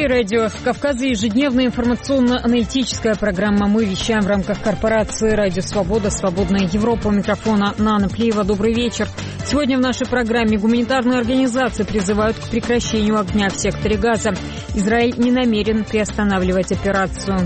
эфире радио «Кавказа» ежедневная информационно-аналитическая программа. Мы вещаем в рамках корпорации «Радио Свобода», «Свободная Европа». У микрофона Нана Плиева. Добрый вечер. Сегодня в нашей программе гуманитарные организации призывают к прекращению огня в секторе Газа. Израиль не намерен приостанавливать операцию.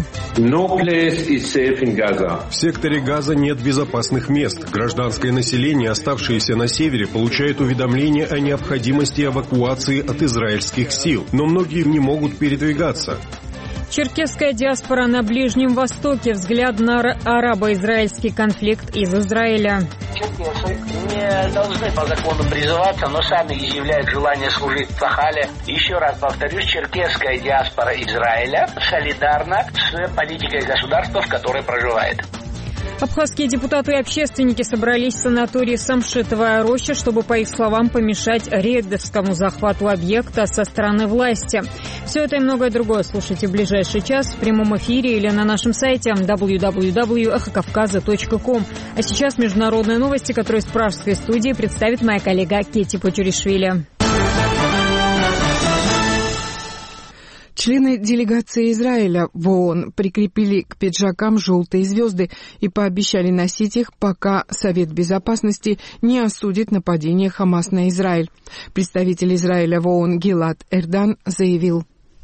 В секторе Газа нет безопасных мест. Гражданское население, оставшееся на севере, получает уведомления о необходимости эвакуации от израильских сил. Но многие не могут передвигаться. Черкесская диаспора на Ближнем Востоке. Взгляд на арабо-израильский конфликт из Израиля. Черкесы не должны по закону призываться, но сами изъявляют желание служить в Сахале. Еще раз повторюсь, черкесская диаспора Израиля солидарна с политикой государства, в которой проживает. Абхазские депутаты и общественники собрались в санатории Самшитовая роща, чтобы, по их словам, помешать рейдерскому захвату объекта со стороны власти. Все это и многое другое слушайте в ближайший час в прямом эфире или на нашем сайте www.эхокавказа.ком. А сейчас международные новости, которые из пражской студии представит моя коллега Кетти Почуришвили. Члены делегации Израиля в ООН прикрепили к пиджакам желтые звезды и пообещали носить их, пока Совет Безопасности не осудит нападение Хамас на Израиль. Представитель Израиля в ООН Гилад Эрдан заявил: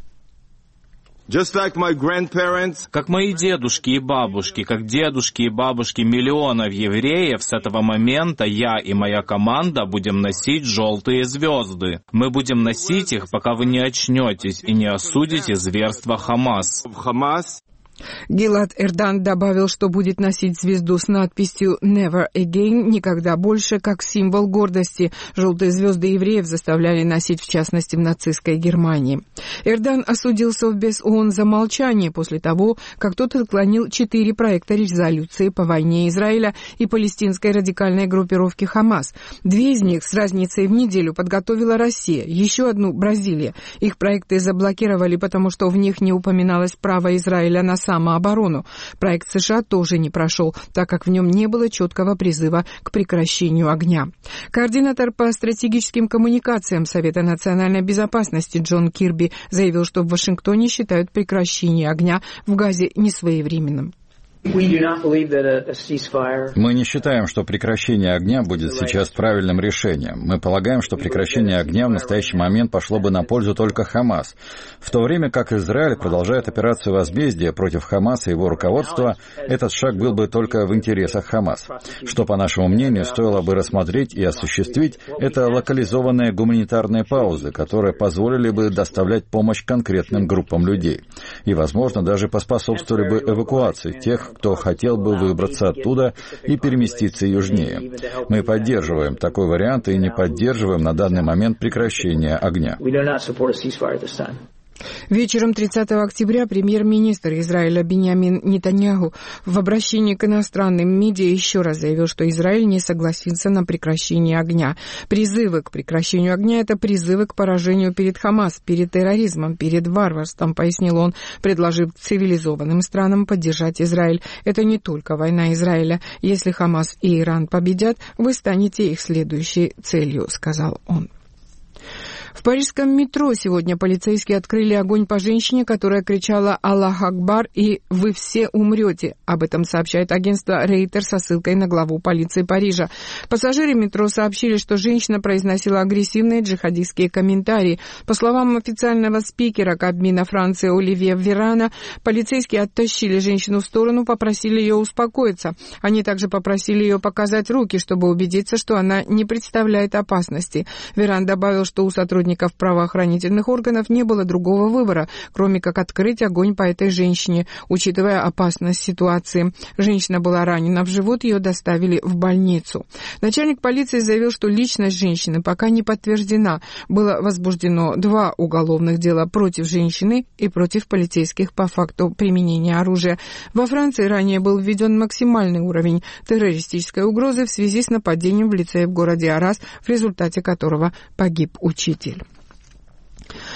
как мои дедушки и бабушки, как дедушки и бабушки миллионов евреев, с этого момента я и моя команда будем носить желтые звезды. Мы будем носить их, пока вы не очнетесь и не осудите зверство Хамас. Гилад Эрдан добавил, что будет носить звезду с надписью «Never Again» — «Никогда больше», как символ гордости. Желтые звезды евреев заставляли носить, в частности, в нацистской Германии. Эрдан осудил Совбез ООН за молчание после того, как тот отклонил 4 проекта резолюции по войне Израиля и палестинской радикальной группировки «Хамас». 2 из них с разницей в неделю подготовила Россия, еще одну — Бразилия. Их проекты заблокировали, потому что в них не упоминалось право Израиля на самооборону. Проект США тоже не прошел, так как в нем не было четкого призыва к прекращению огня. Координатор по стратегическим коммуникациям Совета национальной безопасности Джон Кирби заявил, что в Вашингтоне считают прекращение огня в Газе несвоевременным. Мы не считаем, что прекращение огня будет сейчас правильным решением. Мы полагаем, что прекращение огня в настоящий момент пошло бы на пользу только Хамас. В то время как Израиль продолжает операцию возмездия против Хамаса и его руководства, этот шаг был бы только в интересах Хамас. Что, по нашему мнению, стоило бы рассмотреть и осуществить, это локализованные гуманитарные паузы, которые позволили бы доставлять помощь конкретным группам людей. И, возможно, даже поспособствовали бы эвакуации тех, кто хотел бы выбраться оттуда и переместиться южнее. Мы поддерживаем такой вариант и не поддерживаем на данный момент прекращение огня. Вечером 30 октября премьер-министр Израиля Биньямин Нетаньяху в обращении к иностранным медиа еще раз заявил, что Израиль не согласится на прекращение огня. Призывы к прекращению огня — это призывы к поражению перед Хамас, перед терроризмом, перед варварством, пояснил он, предложив цивилизованным странам поддержать Израиль. Это не только война Израиля. Если Хамас и Иран победят, вы станете их следующей целью, сказал он. В парижском метро сегодня полицейские открыли огонь по женщине, которая кричала «Аллах Акбар» и «Вы все умрете». Об этом сообщает агентство Рейтер со ссылкой на главу полиции Парижа. Пассажиры метро сообщили, что женщина произносила агрессивные джихадистские комментарии. По словам официального спикера Кабмина Франции Оливье Верана, полицейские оттащили женщину в сторону, попросили ее успокоиться. Они также попросили ее показать руки, чтобы убедиться, что она не представляет опасности. Веран добавил, что у сотрудников правоохранительных органов не было другого выбора, кроме как открыть огонь по этой женщине, учитывая опасность ситуации. Женщина была ранена в живот, ее доставили в больницу. Начальник полиции заявил, что личность женщины пока не подтверждена. Было возбуждено 2 уголовных дела против женщины и против полицейских по факту применения оружия. Во Франции ранее был введен максимальный уровень террористической угрозы в связи с нападением в лицее в городе Арас, в результате которого погиб учитель.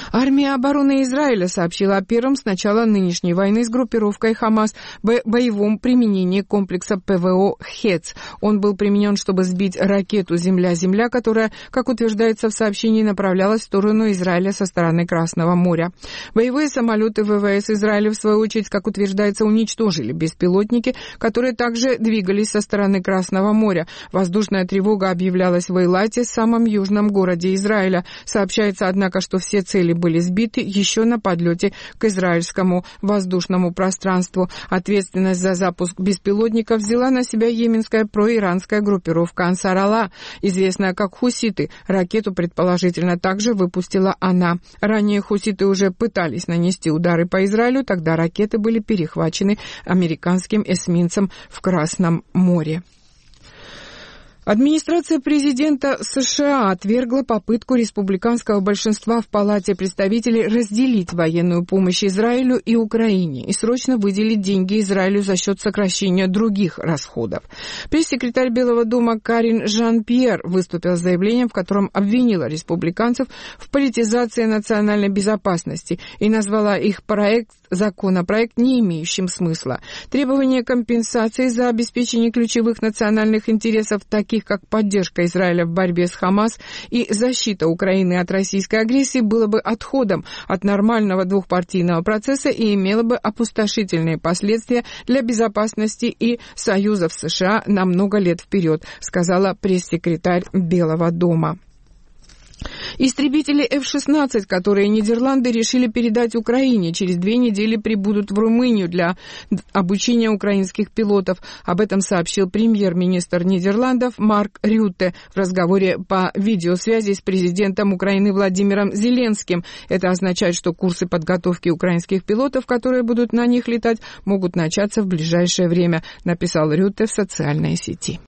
Армия обороны Израиля сообщила о первом с начала нынешней войны с группировкой «Хамас» боевом применении комплекса ПВО «Хец». Он был применен, чтобы сбить ракету «Земля-Земля», которая, как утверждается в сообщении, направлялась в сторону Израиля со стороны Красного моря. Боевые самолеты ВВС Израиля, в свою очередь, как утверждается, уничтожили беспилотники, которые также двигались со стороны Красного моря. Воздушная тревога объявлялась в Эйлате, самом южном городе Израиля. Сообщается, однако, что все цели были сбиты еще на подлете к израильскому воздушному пространству. Ответственность за запуск беспилотников взяла на себя йеменская проиранская группировка Ансар-Алла, известная как хуситы. Ракету, предположительно, также выпустила она. Ранее хуситы уже пытались нанести удары по Израилю, тогда ракеты были перехвачены американским эсминцем в Красном море. Администрация президента США отвергла попытку республиканского большинства в Палате представителей разделить военную помощь Израилю и Украине и срочно выделить деньги Израилю за счет сокращения других расходов. Пресс-секретарь Белого дома Карин Жан-Пьер выступила с заявлением, в котором обвинила республиканцев в политизации национальной безопасности и назвала их законопроект, не имеющим смысла. Требование компенсации за обеспечение ключевых национальных интересов, таких как поддержка Израиля в борьбе с Хамас и защита Украины от российской агрессии, было бы отходом от нормального двухпартийного процесса и имело бы опустошительные последствия для безопасности и союзов США на много лет вперед, сказала пресс-секретарь Белого дома. Истребители F-16, которые Нидерланды решили передать Украине, через 2 недели прибудут в Румынию для обучения украинских пилотов. Об этом сообщил премьер-министр Нидерландов Марк Рютте в разговоре по видеосвязи с президентом Украины Владимиром Зеленским. Это означает, что курсы подготовки украинских пилотов, которые будут на них летать, могут начаться в ближайшее время, написал Рютте в социальной сети.